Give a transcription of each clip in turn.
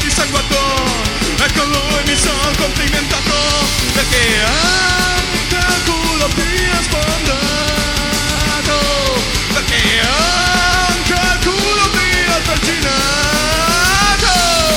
dissanguato e con lui mi sono complimentato, perché anche il culo ti ha sfondato, perché anche il culo ti ha trascinato.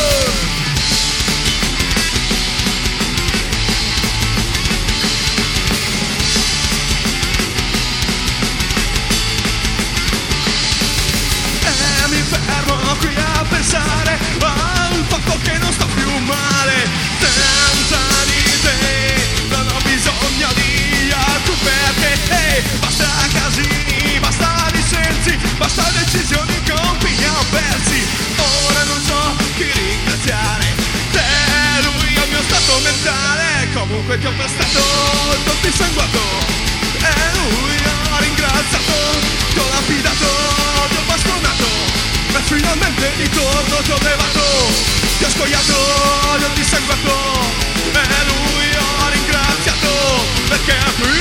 E mi fermo qui a pensare al fatto che non sto più male, senza di te non ho bisogno di altro, perché basta casini, basta dissensi, basta decisioni con fini avversi. Ora non so chi ringraziare, te, lui è il mio stato mentale, comunque ti ho prestato il tuo dissanguato e lui ho ringraziato, ti ho lapidato, ti ho bastonato e finalmente di torno ti ho levato, ti ho spogliato, ti ho dissanguato e lui ho ringraziato, perché